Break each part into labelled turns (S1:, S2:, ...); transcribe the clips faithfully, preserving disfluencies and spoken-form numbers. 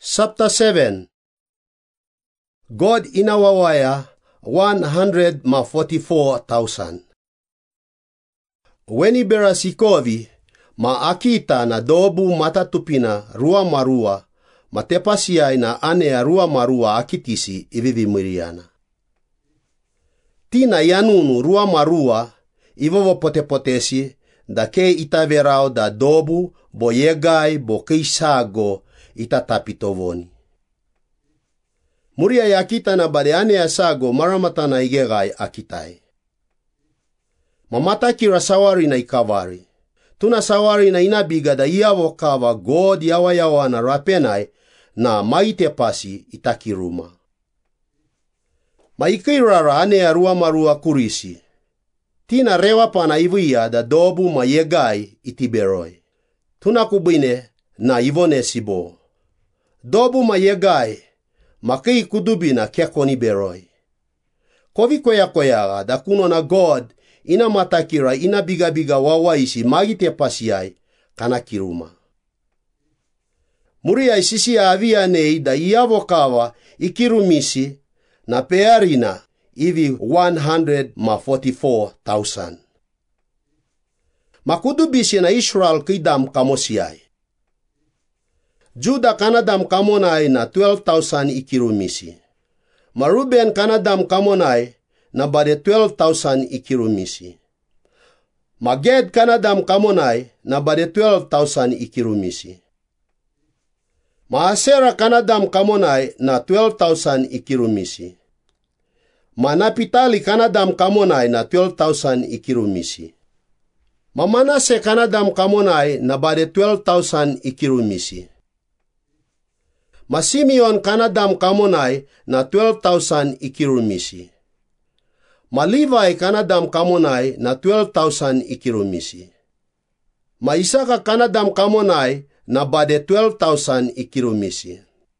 S1: Chapter seven. God inawawaya one hundred ma forty-four thousand. Weni bera sikovi ma akita na dobu matatupina rua marua matepasiai na ane ya rua marua akitisi ivivi miriana. Tina yanunu rua marua ivovo potepotesi da ke itaverao da dobu bo yegai bo keisago itatapitovoni. Muria ya kita na bade ane ya sago maramata na igegai akitai. Mamata kira sawari na ikavari. Tuna sawari na inabiga da iavo kava God yawa yawa na rapenai na maite pasi itakiruma. Maikirara ane ya rua marua kurisi. Tina rewa pana ivuia da dobu ma yegai itiberoi. Tuna kubine na ivone sibo. Dobu ma yegai makei kudubina kekoni beroi. Kovi koya koyaga da kuno na God ina matakira ina biga biga wawaisi magite pasiai kana kiruma. Muria isisi avia nei da iavokawa ikirumisi na pearina ivi one hundred ma forty-four thousand. Makudubisi na Israel kidam kamosiai. Juda kanadam kamonai na twelve thousand ikirumisi. Maruben kanadam kamonai na bade twelve thousand ikirumisi. Maged kanadam kamonai na bade twelve thousand ikirumisi. Maasera kanadam kamonai na twelve thousand ikirumisi. Manapitali kanadam kamonai na twelve thousand ikirumisi. Mamanase kanadam kamonai na bade twelve thousand ikirumisi. Masimion kanadam kamonai na twelve thousand ikirumisi. Malivai kanadam kamonai na twelve thousand ikirumisi. Maisaka kanadam kamonai na bade twelve thousand ikirumisi.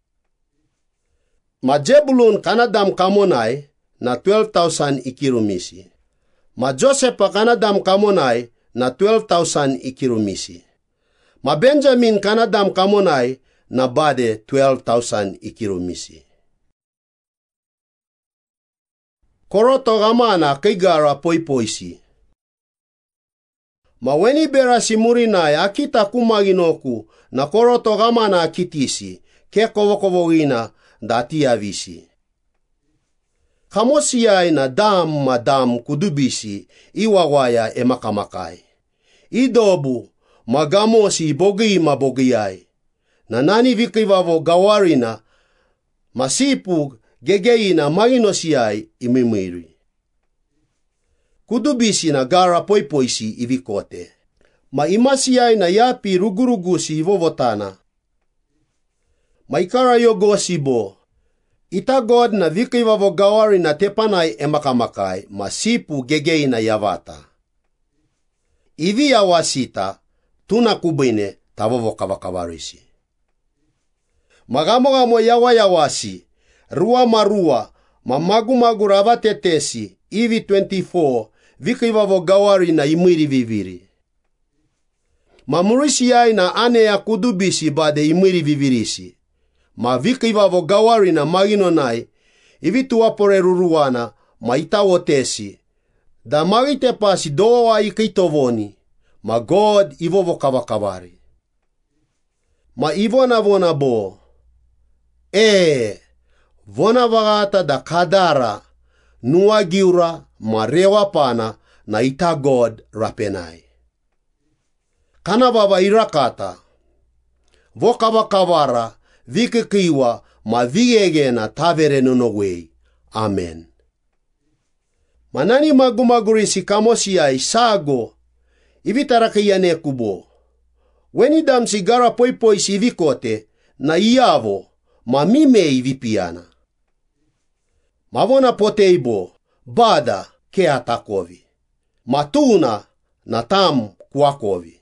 S1: Majebulun kanadam kamonai na twelve thousand ikirumisi. Majosepa kanadam kamonai na twelve thousand ikirumisi. Mabenjamin kanadam kamonai na bade twelve thousand ikirumisi. Koroto gamana kaigara poipoisi. Maweni bera simurinai akita kumaginoku na koroto gamana akitisi ke kovokovogina dati avisi. Kamosiai na dam madam kudubisi iwawaya emakamakai. Idobu magamosi bogi mabogiai. Na nani vikivavo gawarina masipu gegeina maginosiai imimiri. Kudubisi na gara poipoisi ivikote. Ma imasiai na yapi rugurugusi ivovotana. Maikara yogosi bo. Ita God na vikivavo gawarina tepanai emakamakai masipu gegeina yavata. Ivi yawasita tuna kubine tavovo kavakavarisi. Magamogamo yawa yawasi, rua marua, mamagu magu ravatetesi, ivi twenty-four, vikivavo gawari na imiri viviri. Mamurisi yai na ane ya kudubisi bade imiri vivirisi. Ma vikivavo gawari na maginonai, ivi tuapore ruruana, ma itawotesi. Da magite pasi doa ikitovoni, ma God ivovo kavakavari. Ma ivona vona bo. E, vona vagata da kadara, nua giura, marewa pana, na ita God rapenai. Kana baba irakata, vokava kavara, vikikiwa, ma vigegena tavere nunogwei. Amen. Manani magumagurisi kamosiai sago, ivitarakiyane kubo. Weni dam sigara poipoisi vikote, na iavo, ma mimei vipiana. Mavona poteibo, bada ke atakovi. Matuna na tam kuakovi.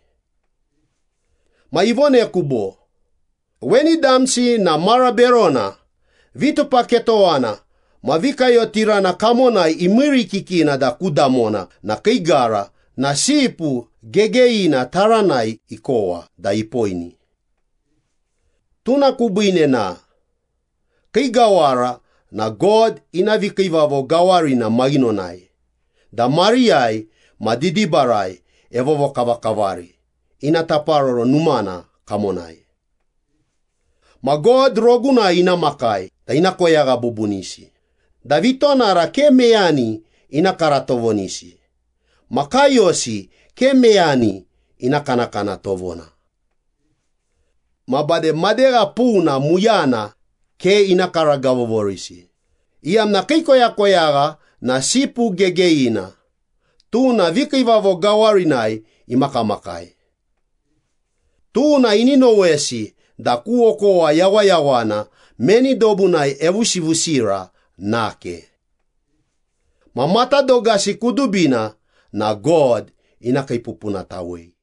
S1: Ma ivone kubo. Weni damsi na maraberona, vitu paketoana, ma vikayo tirana kamonai imiri kikina da kudamona na keigara na sipu gegeina taranai ikoa da ipoini. Tuna kubine na kay gawara na God inavikivavo gawari na maginonay. Da Mariay madidibaray evovo kavakavari. Inataparoro numana kamonay. Ma God roguna inamakay ta inakoyaga bubunisi. Davito nara ke meani inakaratovonisi. Makayosi ke meani inakanakana tovona. Mabade madera puna muyana ke inakaragavovorisi. Iam na keikoya koyaga na sipu gegeina. Tu na vikivavo gawarinai imakamakay. Tu na ininowesi da kuokoa yawa yawana meni dobunai evusivusira nake. Mamata dogasi kudubina na God inakaipupuna tawei.